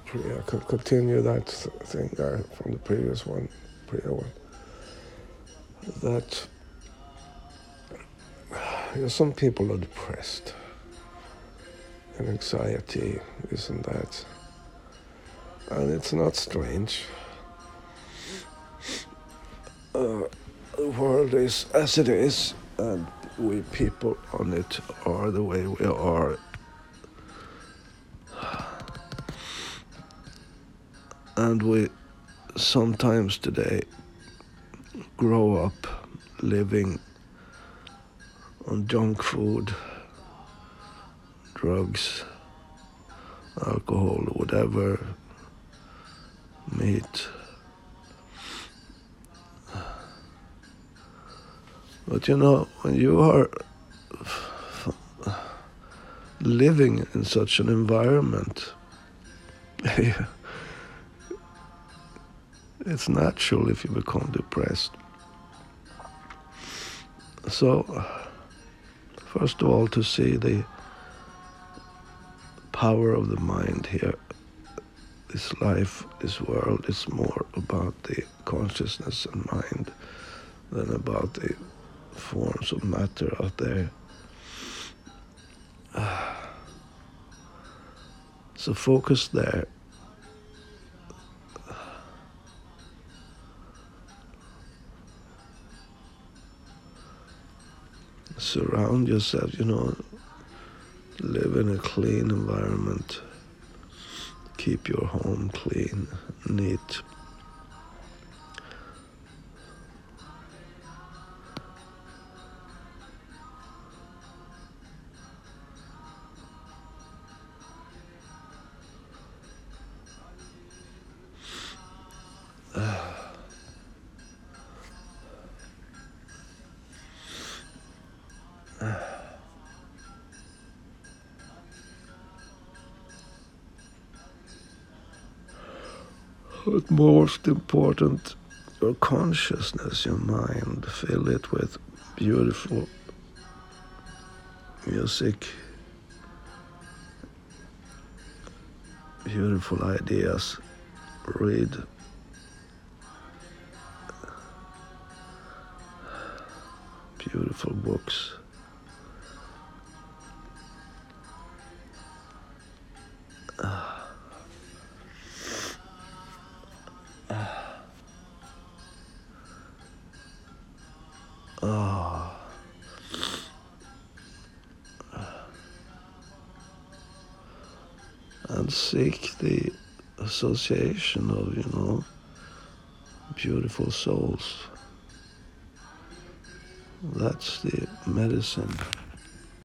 I could continue that thing there from the previous one, prior one. That some people are depressed and anxiety, this and that, and it's not strange. The world is as it is, and we people on it are the way we are. And we sometimes today grow up living on junk food, drugs, alcohol, whatever, meat. But when you are living in such an environment, it's natural if you become depressed. So, first of all, to see the power of the mind here. This life, this world is more about the consciousness and mind than about the forms of matter out there. So focus there. Surround yourself, live in a clean environment. Keep your home clean, neat. But most important, your consciousness, your mind, fill it with beautiful music, beautiful ideas. Read beautiful books. And seek the association of, beautiful souls. That's the medicine.